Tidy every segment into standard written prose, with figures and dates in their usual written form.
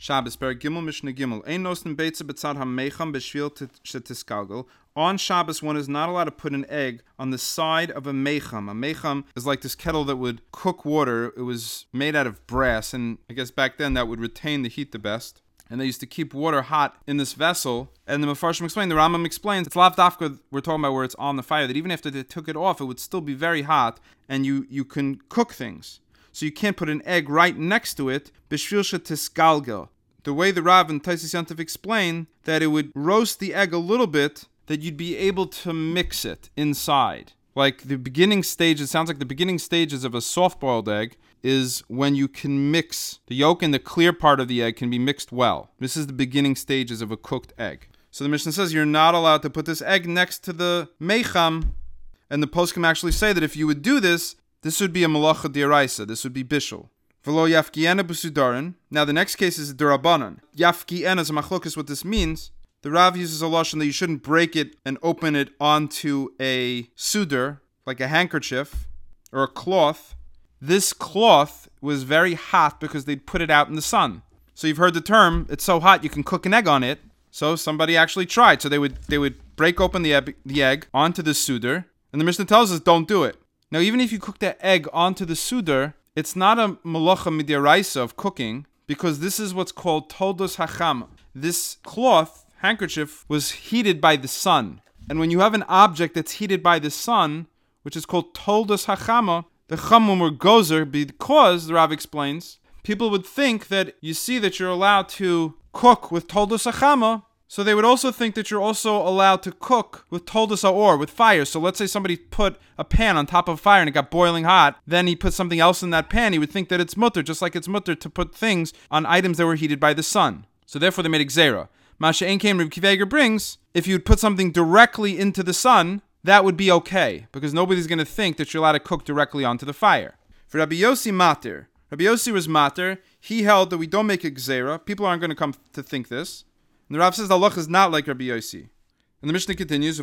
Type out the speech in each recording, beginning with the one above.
Shabbos, Perek Gimel, Mishnah Gimel. Ein nosten beitza betzad ha-meicham b'shvil shetiskalgel. On Shabbos, one is not allowed to put an egg on the side of a meicham. A meicham is like this kettle that would cook water. It was made out of brass, and I guess back then that would retain the heat the best. And they used to keep water hot in this vessel. And the Mefarshim explained, the Rambam explains, it's lav dafka, we're talking about where it's on the fire, that even after they took it off, it would still be very hot, and you can cook things. So you can't put an egg right next to it, b'shvil shetiskalgel. The way the Rav and Taisis Yantav explain that it would roast the egg a little bit, that you'd be able to mix it inside. Like the beginning stage, it sounds like the beginning stages of a soft-boiled egg is when you can mix the yolk and the clear part of the egg can be mixed well. This is the beginning stages of a cooked egg. So the Mishnah says you're not allowed to put this egg next to the meicham, and the poskim actually say that if you would do this, this would be a malacha d'oraisa. This would be bishul. V'lo yafkiena b'sudarin. Now the next case is d'rabanan. Yafkiena is a machlokas. What this means, the Rav uses a lashon that you shouldn't break it and open it onto a sudar, like a handkerchief or a cloth. This cloth was very hot because they'd put it out in the sun. So you've heard the term, it's so hot you can cook an egg on it. So somebody actually tried. So they would break open the egg onto the sudar, and the Mishnah tells us don't do it. Now, even if you cook that egg onto the sudar, it's not a malacha midiraisa of cooking, because this is what's called toldos hachama. This cloth, handkerchief, was heated by the sun. And when you have an object that's heated by the sun, which is called toldos hachama, the chamum were gozer, because, the Rav explains, people would think that you see that you're allowed to cook with toldos hachama, so they would also think that you're also allowed to cook with toldos ha'or, with fire. So let's say somebody put a pan on top of fire and it got boiling hot, then he put something else in that pan, he would think that it's mutter, just like it's mutter to put things on items that were heated by the sun. So therefore they made gzera. Masha Ein Kain Reb Akiva Eiger brings, if you'd put something directly into the sun, that would be okay, because nobody's going to think that you're allowed to cook directly onto the fire. For Rabbi Yossi mater, Rabbi Yossi was mater, he held that we don't make a gzera. People aren't going to come to think this. And the Rav says the halach is not like Rabbi Yossi. And the Mishnah continues,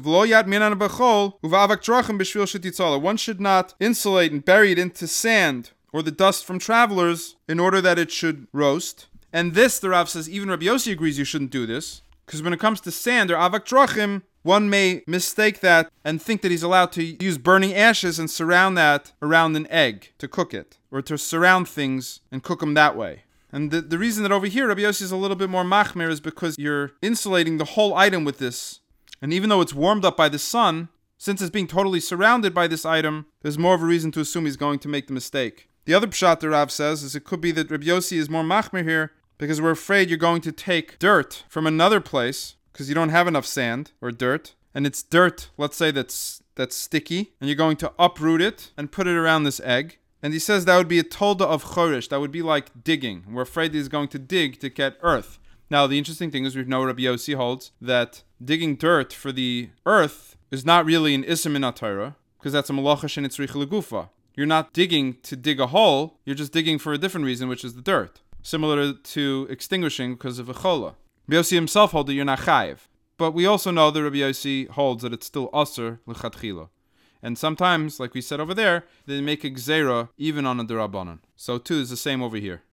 one should not insulate and bury it into sand or the dust from travelers in order that it should roast. And this, the Rav says, even Rabbi Yossi agrees you shouldn't do this, because when it comes to sand or avak drachim, one may mistake that and think that he's allowed to use burning ashes and surround that around an egg to cook it, or to surround things and cook them that way. And the reason that over here Rabbi Yossi is a little bit more machmir is because you're insulating the whole item with this. And even though it's warmed up by the sun, since it's being totally surrounded by this item, there's more of a reason to assume he's going to make the mistake. The other pshat the Rav says is it could be that Rabbi Yossi is more machmir here because we're afraid you're going to take dirt from another place because you don't have enough sand or dirt. And it's dirt, let's say, that's sticky. And you're going to uproot it and put it around this egg. And he says that would be a tolda of chorish. That would be like digging. We're afraid he's going to dig to get earth. Now, the interesting thing is we know Rabbi Yossi holds that digging dirt for the earth is not really an isim in Torah, because that's a malacha shenitzrich legufa. You're not digging to dig a hole. You're just digging for a different reason, which is the dirt. Similar to extinguishing because of a chola. Rabbi Yossi himself holds that you're not chayiv. But we also know that Rabbi Yossi holds that it's still aser l'chatchila. And sometimes, like we said over there, they make a gzera even on a derabanan. So too is the same over here.